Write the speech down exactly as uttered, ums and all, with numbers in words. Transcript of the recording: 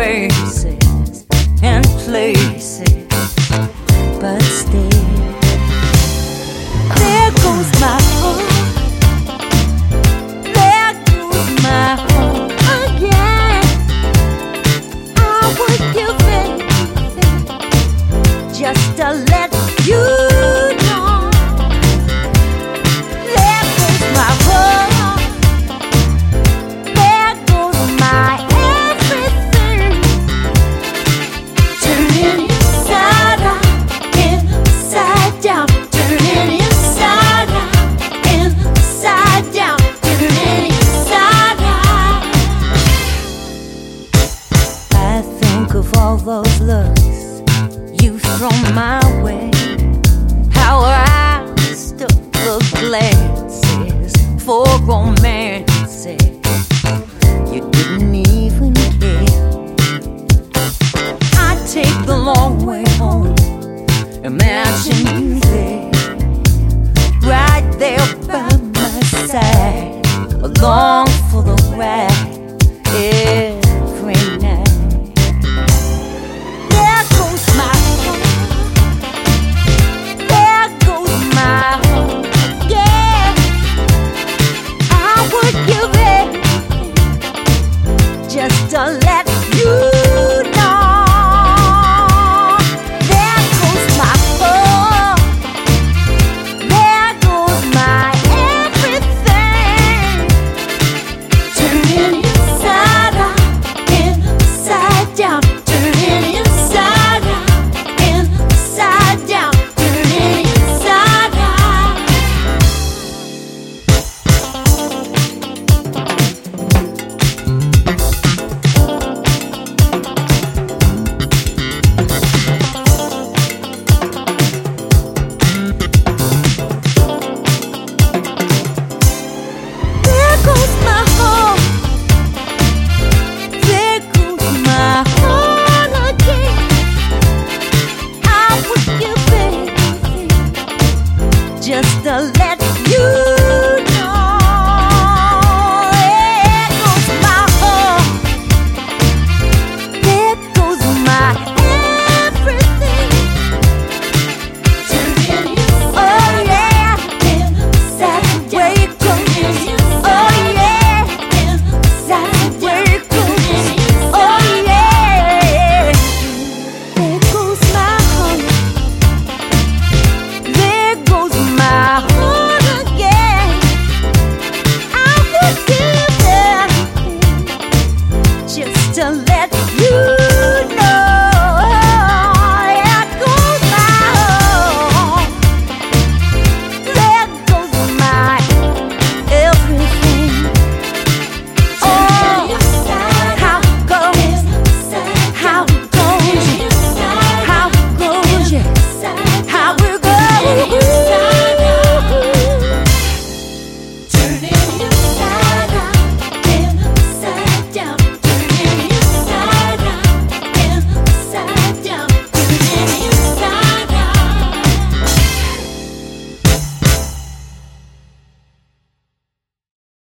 faces and places, but still, there goes my heart. There goes my heart again. I would give anything just to let you know. There goes my heart. There goes my everything. Turning inside out, inside down. Turning inside out, inside down. Turning inside out. I think of all those looks you've thrown my way. How I stood the glances for romances. You didn't even care. I take the long way home. Imagine you there, right there by my side, along for the ride.